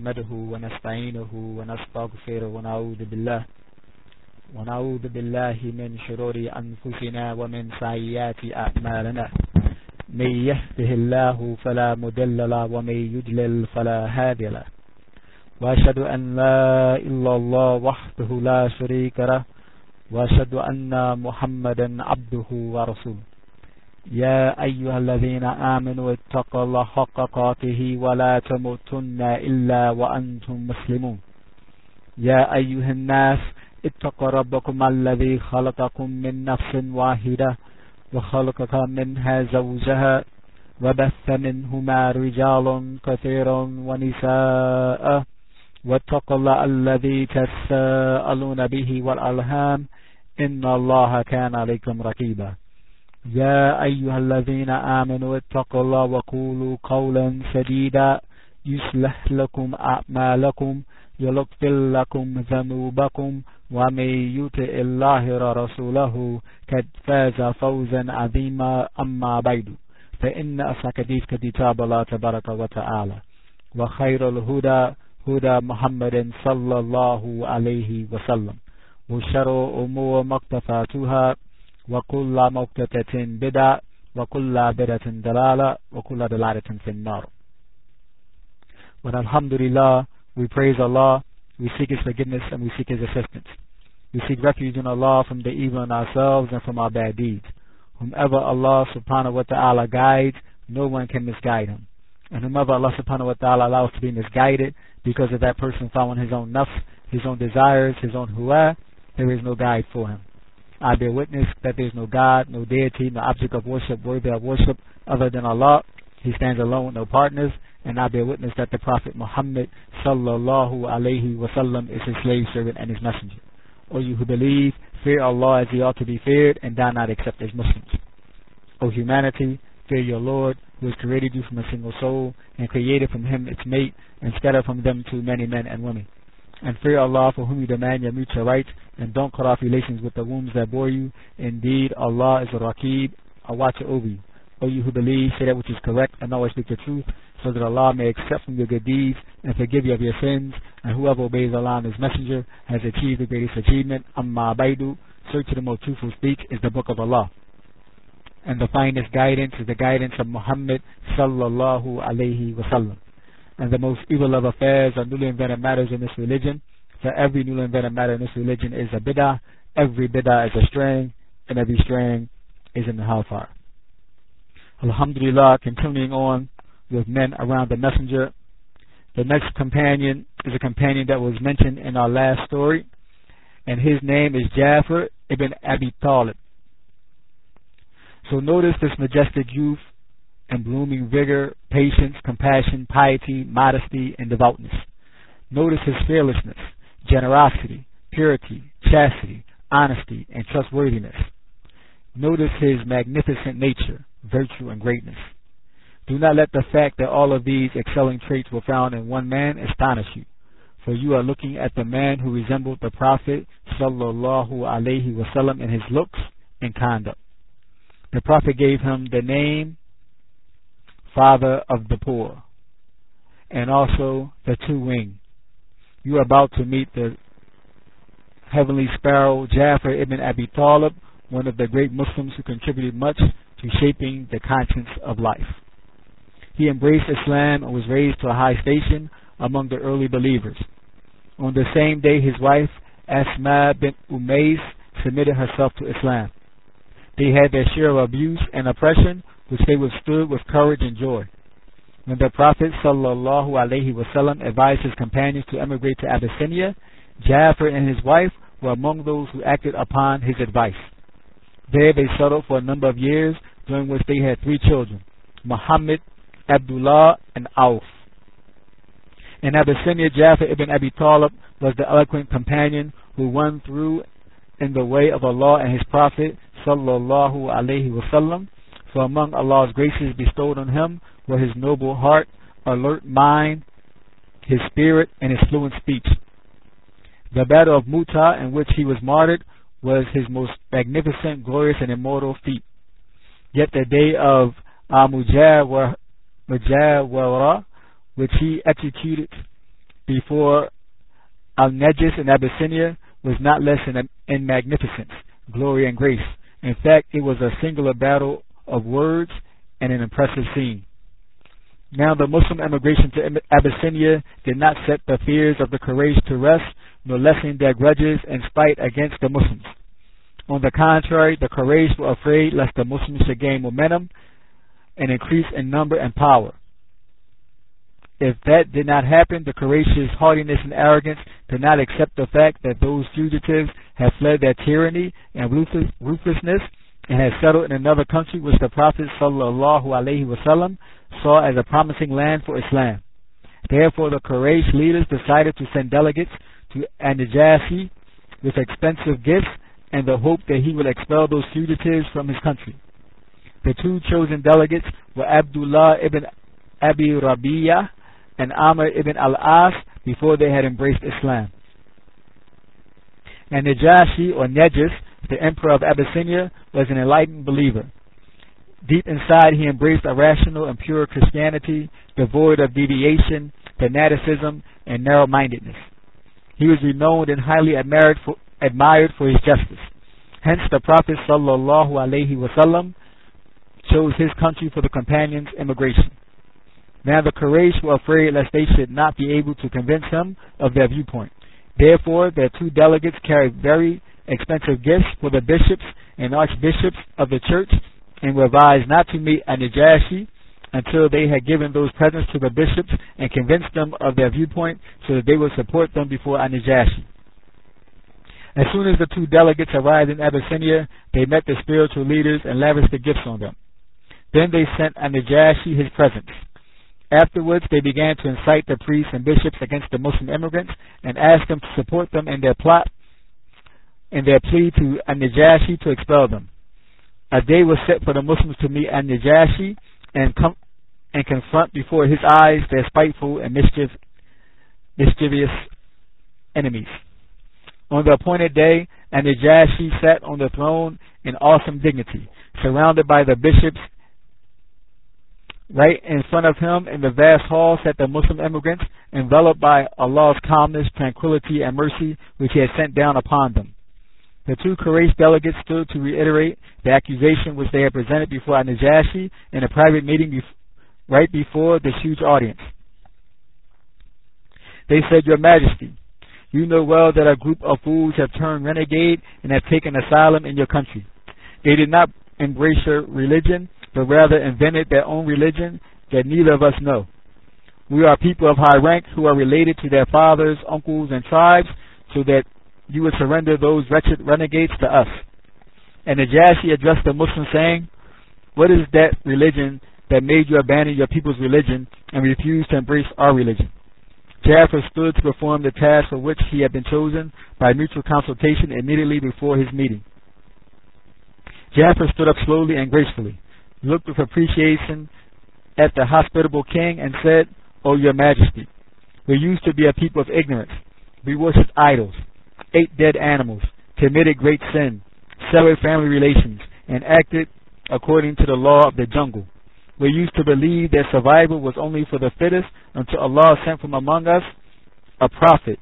نحمده ونستعينه ونستغفره ونعوذ بالله من شرور أنفسنا ومن سيئات أعمالنا. من يهده الله فلا مضل له ومن يضلل فلا هادي له. وأشهد أن لا إله إلا الله وحده لا شريك له وأشهد أن محمدا عبده ورسوله. يا أيها الذين آمنوا اتقوا الله حق تقاته ولا تموتن إلا وأنتم مسلمون. يا أيها الناس اتقوا ربكم الذي خلقكم من نفس واحدة وخلق منها زوجها وبث منهما رجالا كثيرا ونساء واتقوا الله الذي تساءلون به والأرحام إن الله كان عليكم رقيبا. يا أيها الذين آمنوا اتقوا الله وقولوا قولا سديدا يصلح لكم أعمالكم يغفر لكم ذنوبكم ومن يطع الله ورسوله قد فاز فوزا عظيما. أما بعد فإن أصدق الحديث كتاب الله تبارك وتعالى وخير الهدى هدى محمد صلى الله عليه وسلم وشر الأمور محدثاتها وكل محدثة بدعة وكل بدعة ضلالة وكل ضلالة في النار. But alhamdulillah, we praise Allah, we seek His forgiveness and we seek His assistance. We seek refuge in Allah from the evil in ourselves and from our bad deeds. Whomever Allah subhanahu wa ta'ala guides, no one can misguide him. And whomever Allah subhanahu wa ta'ala allows to be misguided because of that person following his own nafs, his own desires, his own huwa, there is no guide for him. I bear witness that there is no God, no deity, no object of worship worthy of worship other than Allah. He stands alone with no partners. And I bear witness that the Prophet Muhammad sallallahu alayhi wasallam is his slave servant and his messenger. O you who believe, fear Allah as he ought to be feared and do not accept as Muslims. O humanity, fear your Lord who has created you from a single soul and created from him its mate and scattered from them too many men and women. And fear Allah for whom you demand your mutual rights and don't cut off relations with the wombs that bore you. Indeed, Allah is a Raqib, a watcher over you. O you who believe, say that which is correct and always speak the truth, so that Allah may accept from your good deeds and forgive you of your sins. And whoever obeys Allah and His Messenger has achieved the greatest achievement. Amma baidu, search for the most truthful speech is the Book of Allah. And the finest guidance is the guidance of Muhammad sallallahu alayhi wasallam. And the most evil of affairs are newly invented matters in this religion. For every newly invented matter in this religion is a bid'ah. Every bid'ah is a straying, and every straying is in the hellfire. Alhamdulillah, continuing on with men around the messenger. The next companion is a companion that was mentioned in our last story, and his name is Ja'far ibn Abi Talib. So notice this majestic youth and blooming vigor, patience, compassion, piety, modesty, and devoutness. Notice his fearlessness, generosity, purity, chastity, honesty, and trustworthiness. Notice his magnificent nature, virtue, and greatness. Do not let the fact that all of these excelling traits were found in one man astonish you, for you are looking at the man who resembled the Prophet sallallahu alayhi wasallam in his looks and conduct. The Prophet gave him the name Father of the Poor, and also the two-winged. You are about to meet the heavenly sparrow Ja'far ibn Abi Talib, one of the great Muslims who contributed much to shaping the conscience of life. He embraced Islam and was raised to a high station among the early believers. On the same day, his wife, Asma bint Umays, submitted herself to Islam. They had their share of abuse and oppression, which they withstood with courage and joy. When the Prophet sallallahu alaihi wasallam advised his companions to emigrate to Abyssinia, Ja'far and his wife were among those who acted upon his advice. There they settled for a number of years, during which they had 3 children, Muhammad, Abdullah, and Auf. In Abyssinia, Ja'far ibn Abi Talib was the eloquent companion who won through in the way of Allah and His Prophet sallallahu alaihi wasallam. For among Allah's graces bestowed on him were his noble heart, alert mind, his spirit, and his fluent speech. The battle of Mu'tah, in which he was martyred, was his most magnificent, glorious, and immortal feat. Yet the day of Mujawara, which he executed before Al-Najis in Abyssinia was not less in magnificence, glory, and grace. In fact, it was a singular battle of words and an impressive scene. Now the Muslim emigration to Abyssinia did not set the fears of the Quraysh to rest, nor lessen their grudges and spite against the Muslims. On the contrary, the Quraysh were afraid lest the Muslims should gain momentum and increase in number and power. If that did not happen, the Quraysh's haughtiness and arrogance did not accept the fact that those fugitives had fled their tyranny and ruthlessness and had settled in another country which the Prophet ﷺ saw as a promising land for Islam. Therefore, the Quraysh leaders decided to send delegates to An-Najashi with expensive gifts and the hope that he would expel those fugitives from his country. The two chosen delegates were Abdullah ibn Abi Rabi'ah and Amr ibn al-As before they had embraced Islam. And Najashi, or Najis, the emperor of Abyssinia, was an enlightened believer. Deep inside, he embraced a rational and pure Christianity, devoid of deviation, fanaticism, and narrow-mindedness. He was renowned and highly admired for his justice. Hence, the Prophet ﷺ chose his country for the companions' immigration. Now the Quraysh were afraid lest they should not be able to convince him of their viewpoint. Therefore, their two delegates carried very expensive gifts for the bishops and archbishops of the church and were advised not to meet An-Najashi until they had given those presents to the bishops and convinced them of their viewpoint so that they would support them before An-Najashi. As soon as the two delegates arrived in Abyssinia, they met the spiritual leaders and lavished the gifts on them. Then they sent An-Najashi his presents. Afterwards, they began to incite the priests and bishops against the Muslim immigrants and asked them to support them in their plot and their plea to An-Najashi to expel them. A day was set for the Muslims to meet An-Najashi and confront before his eyes their spiteful and mischievous enemies. On the appointed day, An-Najashi sat on the throne in awesome dignity, surrounded by the bishops. Right in front of him in the vast hall sat the Muslim immigrants, enveloped by Allah's calmness, tranquility, and mercy which he had sent down upon them. The two Quraysh delegates stood to reiterate the accusation which they had presented before An-Najashi in a private meeting right before this huge audience. They said, "Your Majesty, you know well that a group of fools have turned renegade and have taken asylum in your country. They did not embrace your religion, but rather invented their own religion that neither of us know. We are people of high rank who are related to their fathers, uncles, and tribes, so that you would surrender those wretched renegades to us." And Najashi addressed the Muslims saying, "What is that religion that made you abandon your people's religion and refuse to embrace our religion?" Ja'far stood to perform the task for which he had been chosen by mutual consultation immediately before his meeting. Ja'far stood up slowly and gracefully, looked with appreciation at the hospitable king and said, "O your Majesty, we used to be a people of ignorance. We worshipped idols, ate dead animals, committed great sin, severed family relations, and acted according to the law of the jungle. We used to believe that survival was only for the fittest until Allah sent from among us a prophet,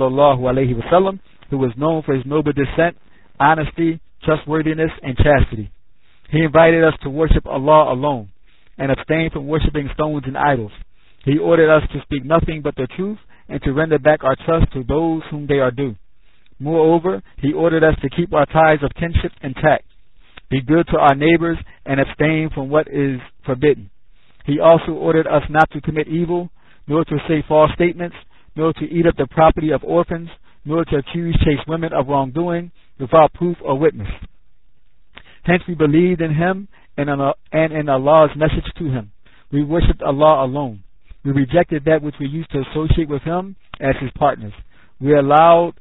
ﷺ, who was known for his noble descent, honesty, trustworthiness, and chastity. He invited us to worship Allah alone and abstain from worshiping stones and idols. He ordered us to speak nothing but the truth and to render back our trust to those whom they are due. Moreover, he ordered us to keep our ties of kinship intact, be good to our neighbors, and abstain from what is forbidden. He also ordered us not to commit evil, nor to say false statements, nor to eat up the property of orphans, nor to accuse chaste women of wrongdoing without proof or witness. Hence we believed in him and in Allah's message to him. We worshipped Allah alone. We rejected that which we used to associate with him as his partners. We allowed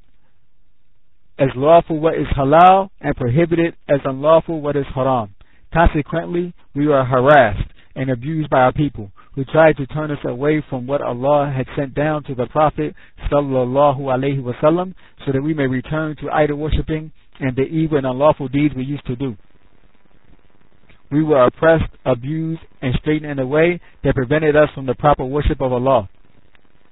as lawful what is halal and prohibited as unlawful what is haram. Consequently, we were harassed and abused by our people, who tried to turn us away from what Allah had sent down to the Prophet ﷺ, so that we may return to idol worshipping and the evil and unlawful deeds we used to do. We were oppressed, abused, and straitened in a way that prevented us from the proper worship of Allah.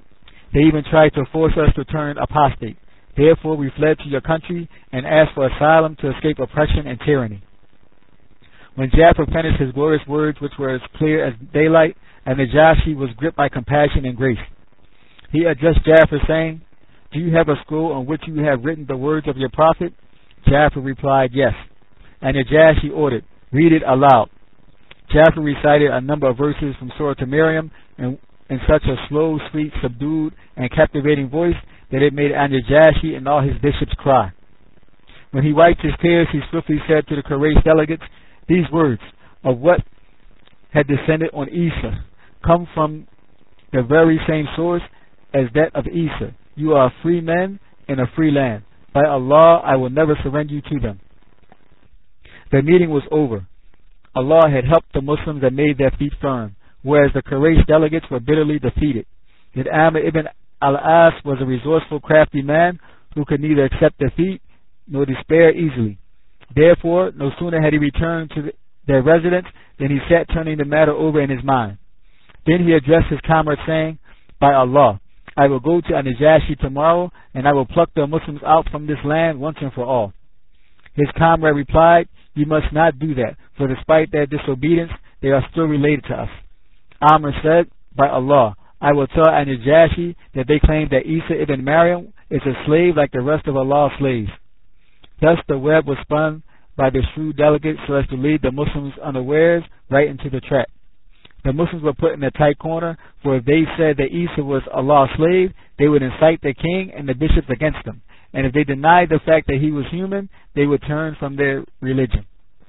They even tried to force us to turn apostate. Therefore we fled to your country and asked for asylum to escape oppression and tyranny. When Ja'far finished his glorious words, which were as clear as daylight, and Najashi was gripped by compassion and grace, he addressed Ja'far, saying, "Do you have a scroll on which you have written the words of your prophet?" Ja'far replied, "Yes." And Najashi ordered, "Read it aloud." Ja'far recited a number of verses from Surah Maryam in such a slow, sweet, subdued, and captivating voice that it made Najashi and all his bishops cry. When he wiped his tears, he swiftly said to the Quraysh delegates, "These words of what had descended on Isa come from the very same source as that of Isa. You are free men in a free land. By Allah, I will never surrender you to them." The meeting was over. Allah had helped the Muslims and made their feet firm, whereas the Quraysh delegates were bitterly defeated. Yet Amr ibn al-As was a resourceful, crafty man who could neither accept defeat nor despair easily. Therefore, no sooner had he returned to their residence than he sat turning the matter over in his mind. Then he addressed his comrade, saying, "By Allah, I will go to Najashi tomorrow, and I will pluck the Muslims out from this land once and for all." His comrade replied, "You must not do that, for despite their disobedience, they are still related to us." Amr said, "By Allah, I will tell Najashi that they claim that Isa ibn Maryam is a slave like the rest of Allah's slaves." Thus the web was spun by the shrewd delegate so as to lead the Muslims unawares right into the trap. The Muslims were put in a tight corner, for if they said that Isa was Allah's slave, they would incite the king and the bishops against them, and if they denied the fact that he was human, they would turn from their religion.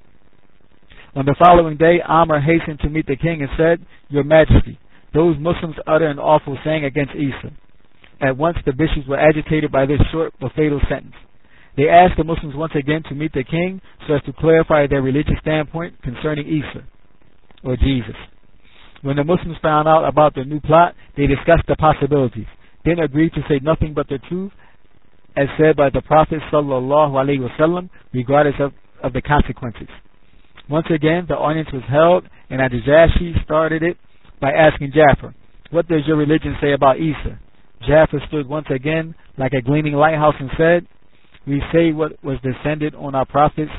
On the following day, Amr hastened to meet the king and said, "Your Majesty, those Muslims utter an awful saying against Isa." At once the bishops were agitated by this short but fatal sentence. They asked the Muslims once again to meet the king so as to clarify their religious standpoint concerning Isa, or Jesus. When the Muslims found out about the new plot, they discussed the possibilities, then agreed to say nothing but the truth, as said by the Prophet ﷺ, regardless of the consequences. Once again, the audience was held, and Najashi started it by asking Ja'far, "What does your religion say about Isa?" Ja'far stood once again like a gleaming lighthouse and said, "We say what was descended on our Prophet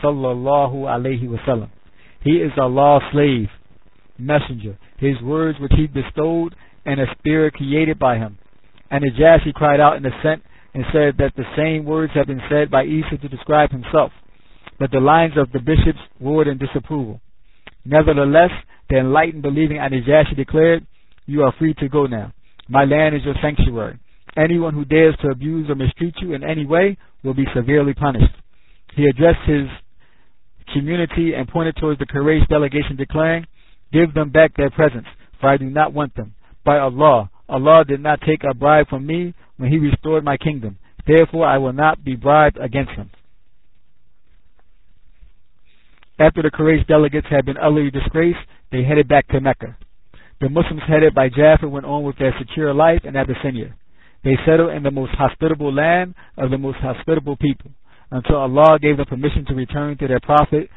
ﷺ. He is Allah's slave, messenger, his words which he bestowed, and a spirit created by him." And Najashi cried out in assent and said that the same words had been said by Isa to describe himself. But the lines of the bishops roared in disapproval. Nevertheless, the enlightened believing Najashi declared, "You are free to go now. My land is your sanctuary. Anyone who dares to abuse or mistreat you in any way will be severely punished." He addressed his community and pointed towards the Quraysh delegation, declaring, "Give them back their presents, for I do not want them. By Allah, Allah did not take a bribe from me when he restored my kingdom. Therefore I will not be bribed against him." After the Quraysh delegates had been utterly disgraced, they headed back to Mecca. The Muslims headed by Ja'far went on with their secure life in Abyssinia. They settled in the most hospitable land of the most hospitable people, until Allah gave them permission to return to their Prophet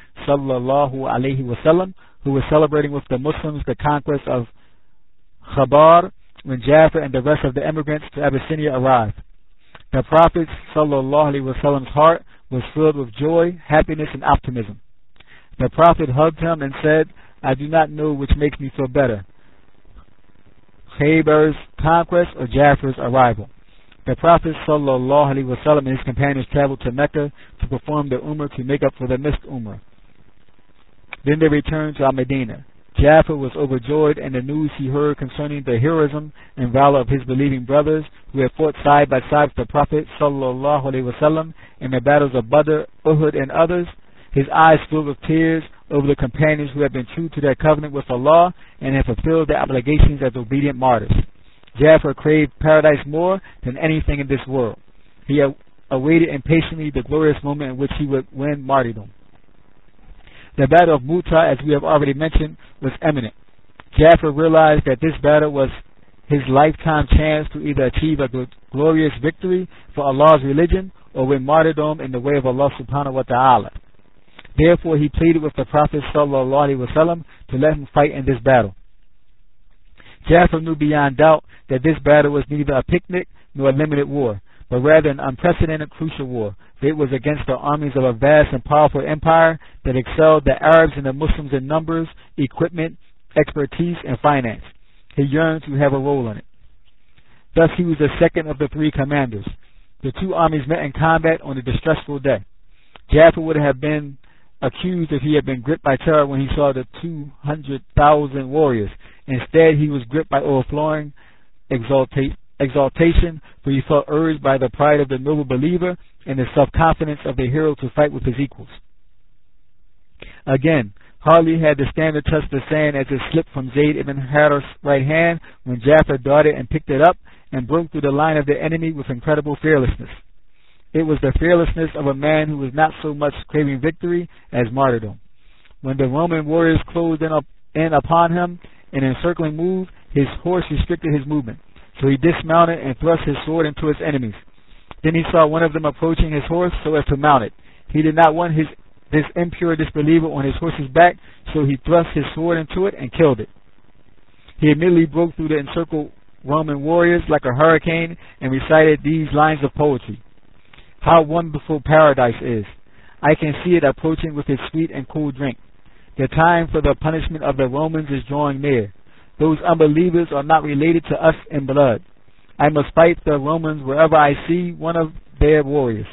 ﷺ, who was celebrating with the Muslims the conquest of Khaybar when Ja'far and the rest of the immigrants to Abyssinia arrived. The Prophet ﷺ's heart was filled with joy, happiness, and optimism. The Prophet hugged him and said, "I do not know which makes me feel better, Khaybar's conquest or Ja'far's arrival." The Prophet ﷺ and his companions traveled to Mecca to perform the Umrah to make up for the missed Umrah. Then they returned to Al-Medina. Ja'far was overjoyed in the news he heard concerning the heroism and valor of his believing brothers who had fought side by side with the Prophet ﷺ in the battles of Badr, Uhud, and others. His eyes filled with tears over the companions who had been true to their covenant with Allah and had fulfilled their obligations as obedient martyrs. Ja'far craved paradise more than anything in this world. He awaited impatiently the glorious moment in which he would win martyrdom. The battle of Mu'tah, as we have already mentioned, was imminent. Ja'far realized that this battle was his lifetime chance to either achieve a glorious victory for Allah's religion or win martyrdom in the way of Allah subhanahu wa ta'ala. Therefore, he pleaded with the Prophet ﷺ to let him fight in this battle. Ja'far knew beyond doubt that this battle was neither a picnic nor a limited war, but rather an unprecedented crucial war. It was against the armies of a vast and powerful empire that excelled the Arabs and the Muslims in numbers, equipment, expertise, and finance. He yearned to have a role in it. Thus he was the second of the three commanders. The two armies met in combat on a distressful day. Ja'far would have been accused if he had been gripped by terror when he saw the 200,000 warriors. Instead, he was gripped by overflowing exaltation, for he felt urged by the pride of the noble believer and the self-confidence of the hero to fight with his equals. Again, hardly had the standard touched the sand as it slipped from Zayd ibn Haritha's right hand when Ja'far darted and picked it up and broke through the line of the enemy with incredible fearlessness. It was the fearlessness of a man who was not so much craving victory as martyrdom. When the Roman warriors closed in upon him in an encircling move, his horse restricted his movement, so he dismounted and thrust his sword into his enemies. Then he saw one of them approaching his horse so as to mount it. He did not want this impure disbeliever on his horse's back, so he thrust his sword into it and killed it. He immediately broke through the encircled Roman warriors like a hurricane and recited these lines of poetry. How wonderful paradise is! I can see it approaching with its sweet and cool drink. The time for the punishment of the Romans is drawing near. Those unbelievers are not related to us in blood. I must fight the Romans wherever I see one of their warriors.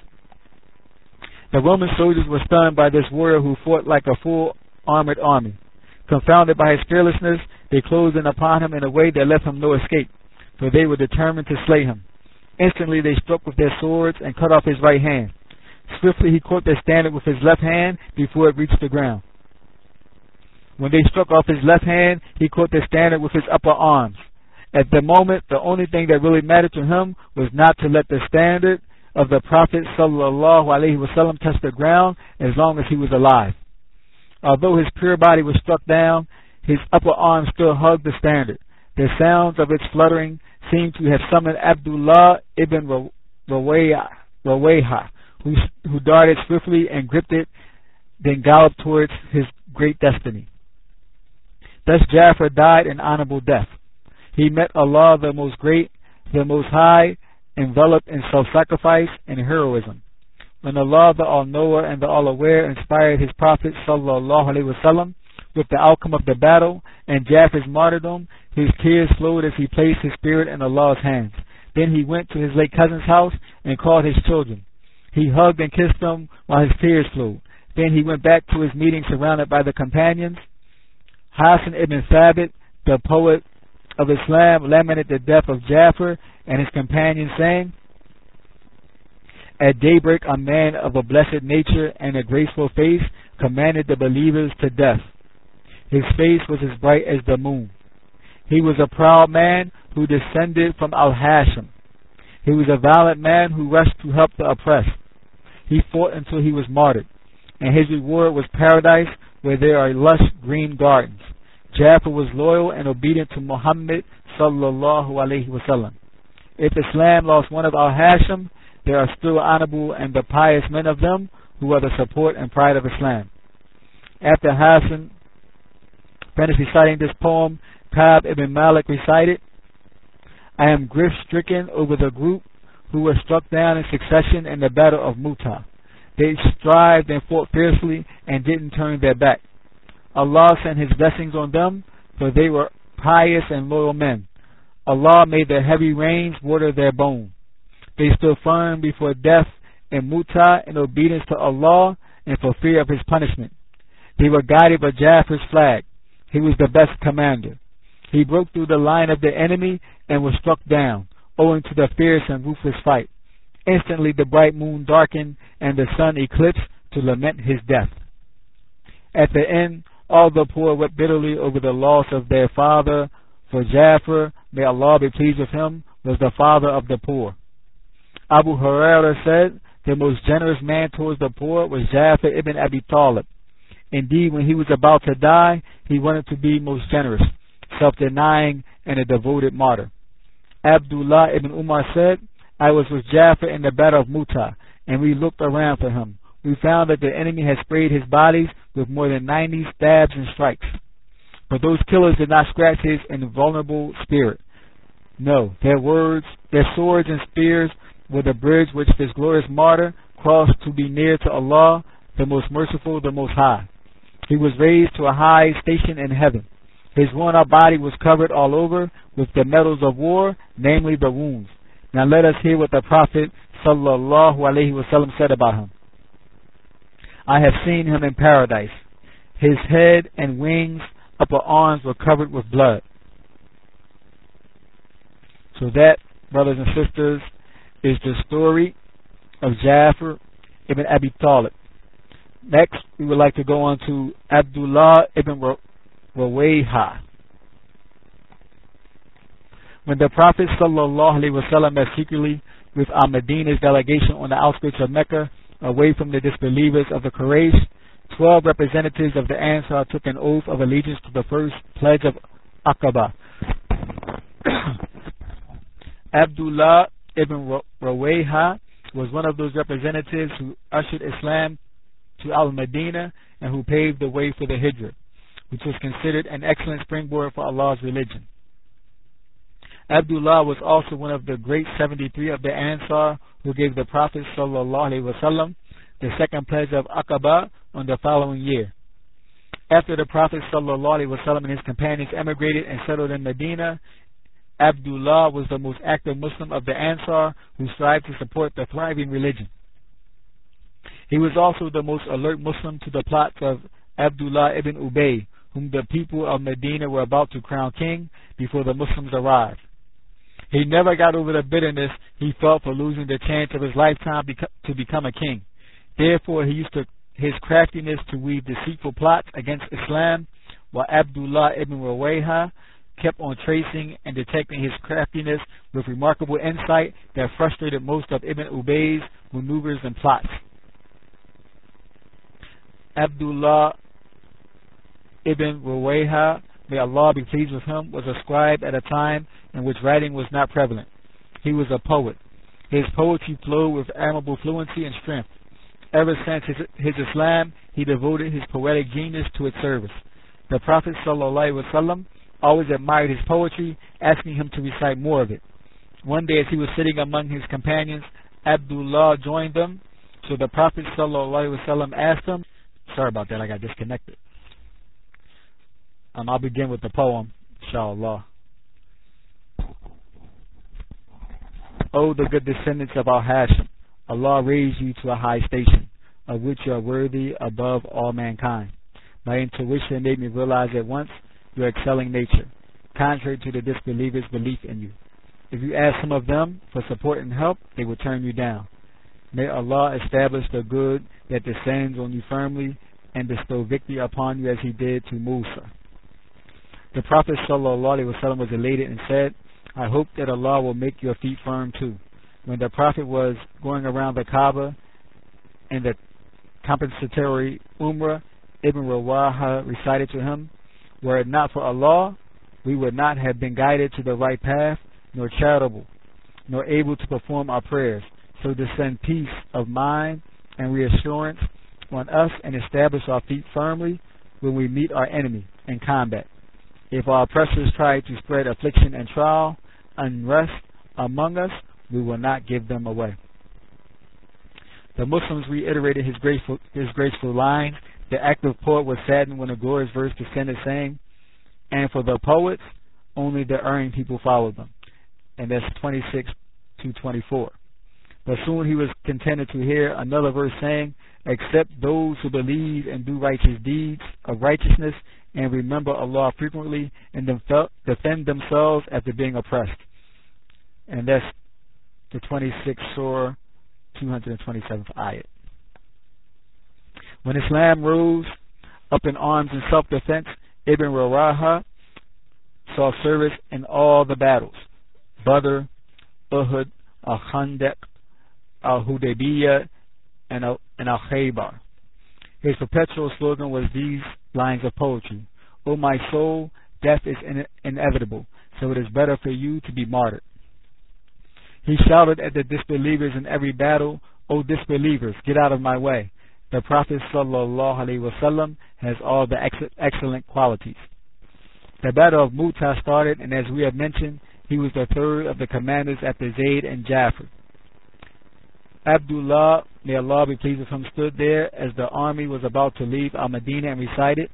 The Roman soldiers were stunned by this warrior who fought like a full armored army. Confounded by his fearlessness, they closed in upon him in a way that left him no escape, for they were determined to slay him. Instantly they struck with their swords and cut off his right hand. Swiftly he caught the standard with his left hand before it reached the ground. When they struck off his left hand, he caught the standard with his upper arms. At the moment, the only thing that really mattered to him was not to let the standard of the Prophet ﷺ touch the ground as long as he was alive. Although his pure body was struck down, his upper arm still hugged the standard. The sounds of its fluttering seemed to have summoned Abdullah ibn Rawayha, who darted swiftly and gripped it, then galloped towards his great destiny. Thus Ja'far died an honorable death. He met Allah the Most Great, the Most High, enveloped in self-sacrifice and heroism. When Allah the All-Knower and the All-Aware inspired his Prophet ﷺ with the outcome of the battle and Ja'far's martyrdom, his tears flowed as he placed his spirit in Allah's hands. Then he went to his late cousin's house and called his children. He hugged and kissed them while his tears flowed. Then he went back to his meeting surrounded by the companions. Hassan ibn Thabit, the poet of Islam, lamented the death of Ja'far and his companions, saying, "At daybreak a man of a blessed nature and a graceful face commanded the believers to death. His face was as bright as the moon. He was a proud man who descended from Al-Hashim. He was a valiant man who rushed to help the oppressed. He fought until he was martyred, and his reward was paradise where there are lush green gardens. Ja'far was loyal and obedient to Muhammad ﷺ. If Islam lost one of Al-Hashim, there are still honorable and the pious men of them who are the support and pride of Islam." After Hassan finished reciting this poem, Ka'b ibn Malik recited, "I am grief-stricken over the group who were struck down in succession in the battle of Mu'tah. They strived and fought fiercely and didn't turn their back. Allah sent His blessings on them, for they were pious and loyal men. Allah made the heavy rains water their bone. They stood firm before death in Mu'tah in obedience to Allah and for fear of His punishment. They were guided by Ja'far's flag. He was the best commander. He broke through the line of the enemy and was struck down, owing to the fierce and ruthless fight. Instantly the bright moon darkened and the sun eclipsed to lament his death." At the end, all the poor wept bitterly over the loss of their father, for Ja'far, may Allah be pleased with him, was the father of the poor. Abu Hurairah said, "The most generous man towards the poor was Ja'far ibn Abi Talib. Indeed, when he was about to die, he wanted to be most generous, self-denying, and a devoted martyr." Abdullah ibn Umar said, "I was with Ja'far in the battle of Mu'tah, and we looked around for him. We found that the enemy had sprayed his bodies with more than 90 stabs and strikes. But those killers did not scratch his invulnerable spirit. No, their swords and spears were the bridge which this glorious martyr crossed to be near to Allah, the most merciful, the most high. He was raised to a high station in heaven. His worn-out body was covered all over with the metals of war, namely the wounds. Now let us hear what the Prophet sallallahu alaihi wasallam said about him. I have seen him in paradise. His head and wings, upper arms were covered with blood. So that, brothers and sisters, is the story of Ja'far ibn Abi Talib. Next, we would like to go on to Abdullah ibn Rawayha. When the Prophet sallallahu alaihi wasallam met secretly with Al-Madina's delegation on the outskirts of Mecca, away from the disbelievers of the Quraysh, 12 representatives of the Ansar took an oath of allegiance to the first pledge of Aqaba. Abdullah ibn Rawayha was one of those representatives who ushered Islam to Al-Madinah and who paved the way for the Hijrah, which was considered an excellent springboard for Allah's religion. Abdullah was also one of the great 73 of the Ansar who gave the Prophet ﷺ the second pledge of Aqaba on the following year. After the Prophet ﷺ and his companions emigrated and settled in Medina, Abdullah was the most active Muslim of the Ansar who strived to support the thriving religion. He was also the most alert Muslim to the plots of Abdullah ibn Ubay, whom the people of Medina were about to crown king before the Muslims arrived. He never got over the bitterness he felt for losing the chance of his lifetime to become a king. Therefore, he used his craftiness to weave deceitful plots against Islam, while Abdullah ibn Rawayha kept on tracing and detecting his craftiness with remarkable insight that frustrated most of Ibn Ubay's maneuvers and plots. Abdullah ibn Rawayha, may Allah be pleased with him, was a scribe at a time in which writing was not prevalent. He was a poet. His poetry flowed with admirable fluency and strength. Ever since his Islam, he devoted his poetic genius to its service. The Prophet ﷺ always admired his poetry, asking him to recite more of it. One day as he was sitting among his companions, Abdullah joined them. So the Prophet ﷺ asked him, sorry about that, I got disconnected. I'll begin with the poem, inshallah. O the good descendants of Al-Hashim, Allah raised you to a high station, of which you are worthy above all mankind. My intuition made me realize at once your excelling nature, contrary to the disbelievers' belief in you. If you ask some of them for support and help, they will turn you down. May Allah establish the good that descends on you firmly and bestow victory upon you as he did to Musa. The Prophet ﷺ was elated and said, I hope that Allah will make your feet firm too. When the Prophet was going around the Kaaba in the compensatory Umrah, Ibn Rawaha recited to him, were it not for Allah, we would not have been guided to the right path, nor charitable, nor able to perform our prayers. So descend peace of mind and reassurance on us and establish our feet firmly when we meet our enemy in combat. If our oppressors try to spread affliction and trial, unrest among us, we will not give them away. The Muslims reiterated his graceful lines. The active poet was saddened when a glorious verse descended saying, and for the poets, only the erring people followed them. And that's 26 to 24. But soon he was contented to hear another verse saying, except those who believe and do righteous deeds of righteousness and remember Allah frequently and defend themselves after being oppressed. And that's the 26th Surah, 227th ayat. When Islam rose up in arms in self-defense, Ibn Rawaha saw service in all the battles: Badr, Uhud, Al-Khandaq, Al-Hudaybiyah, and Al-Khaybar. His perpetual slogan was these lines of poetry: O my soul, death is inevitable, so it is better for you to be martyred. He shouted at the disbelievers in every battle, O disbelievers, get out of my way. The Prophet ﷺ has all the excellent qualities. The battle of Mu'tah started, and as we have mentioned, he was the third of the commanders after Zayd and Jafar. Abdullah, may Allah be pleased with him, stood there as the army was about to leave Al-Madinah and recited,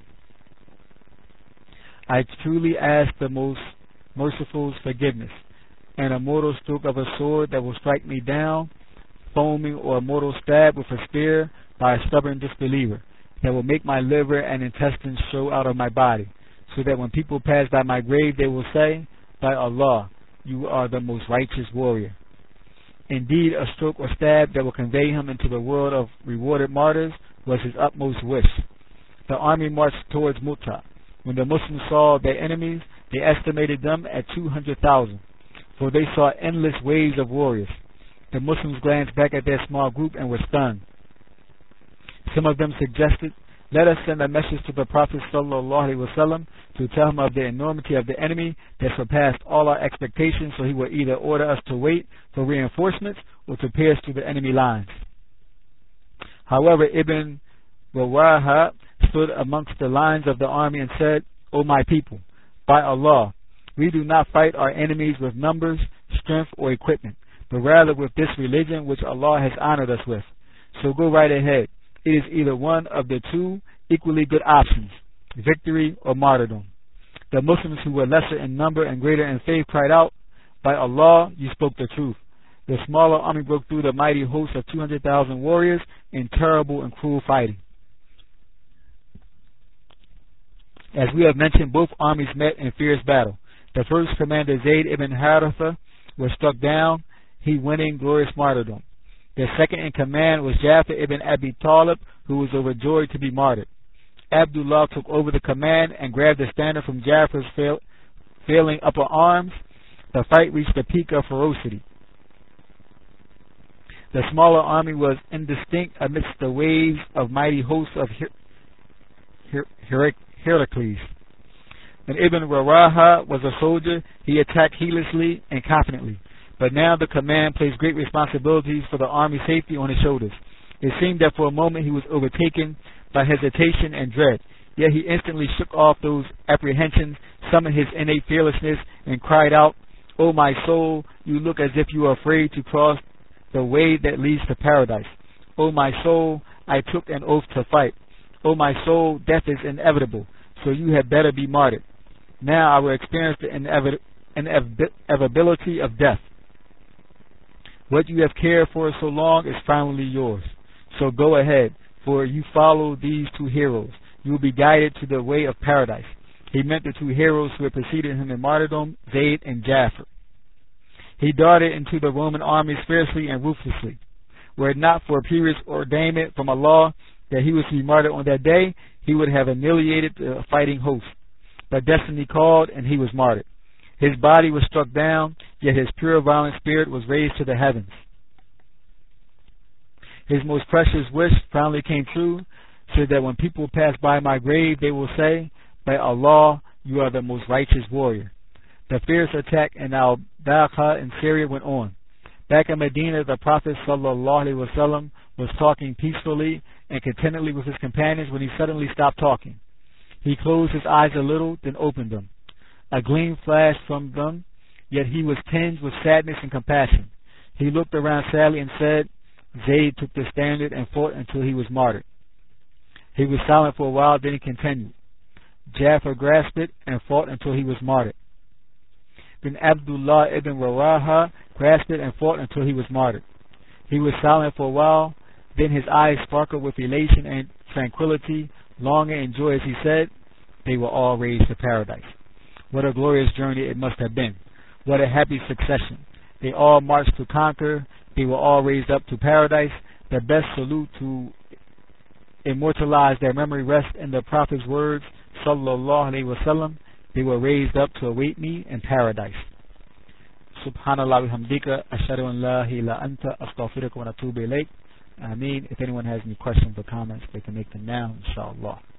I truly ask the most merciful's forgiveness, and a mortal stroke of a sword that will strike me down, foaming, or a mortal stab with a spear by a stubborn disbeliever, that will make my liver and intestines show out of my body, so that when people pass by my grave they will say, by Allah, you are the most righteous warrior. Indeed, a stroke or stab that will convey him into the world of rewarded martyrs was his utmost wish. The army marched towards Mu'tah. When the Muslims saw their enemies, they estimated them at 200,000, for they saw endless waves of warriors. The Muslims glanced back at their small group and were stunned. Some of them suggested, let us send a message to the Prophet ﷺ to tell him of the enormity of the enemy that surpassed all our expectations, so he will either order us to wait for reinforcements or to pierce through the enemy lines. However, Ibn Rawaha stood amongst the lines of the army and said, O my people, by Allah, we do not fight our enemies with numbers, strength, or equipment, but rather with this religion which Allah has honored us with. So go right ahead. It is either one of the two equally good options, victory or martyrdom. The Muslims who were lesser in number and greater in faith cried out, by Allah, you spoke the truth. The smaller army broke through the mighty host of 200,000 warriors in terrible and cruel fighting. As we have mentioned, both armies met in fierce battle. The first commander, Zayd ibn Haritha, was struck down, he winning glorious martyrdom. The second in command was Jafar ibn Abi Talib, who was overjoyed to be martyred. Abdullah took over the command and grabbed the standard from Jafar's failing upper arms. The fight reached the peak of ferocity. The smaller army was indistinct amidst the waves of mighty hosts of Heracles. When Ibn Rawaha was a soldier, he attacked heedlessly and confidently. But now the command placed great responsibilities for the army's safety on his shoulders. It seemed that for a moment he was overtaken by hesitation and dread. Yet he instantly shook off those apprehensions, summoned his innate fearlessness, and cried out, O my soul, you look as if you are afraid to cross the way that leads to paradise. O my soul, I took an oath to fight. O my soul, death is inevitable, so you had better be martyred. Now I will experience the inevitability of death. What you have cared for so long is finally yours. So go ahead, for you follow these two heroes. You will be guided to the way of paradise. He meant the two heroes who had preceded him in martyrdom, Zayd and Jafar. He darted into the Roman armies fiercely and ruthlessly. Were it not for a previous ordainment from Allah that he was to be martyred on that day, he would have annihilated the fighting host. But destiny called, and he was martyred. His body was struck down, yet his pure violent spirit was raised to the heavens. His most precious wish finally came true, so that when people pass by my grave, they will say, by Allah, you are the most righteous warrior. The fierce attack in Al-Baqqa in Syria went on. Back in Medina, the Prophet ﷺ was talking peacefully and contentedly with his companions when he suddenly stopped talking. He closed his eyes a little, then opened them. A gleam flashed from them, yet he was tinged with sadness and compassion. He looked around sadly and said, Zayd took the standard and fought until he was martyred. He was silent for a while, then he continued. Jafar grasped it and fought until he was martyred. Then Abdullah ibn Rawaha grasped it and fought until he was martyred. He was silent for a while, then his eyes sparkled with elation and tranquility, longing and joy as he said, they were all raised to paradise. What a glorious journey it must have been. What a happy succession. They all marched to conquer. They were all raised up to paradise. The best salute to immortalize their memory rests in the Prophet's words, Sallallahu Alaihi Wasallam. They were raised up to await me in paradise. Subhanallah wa hamdika, ashhadu an la ilaha illa anta, astaghfiruka wa atubu ilayk. Ameen. If anyone has any questions or comments, they can make them now, inshallah.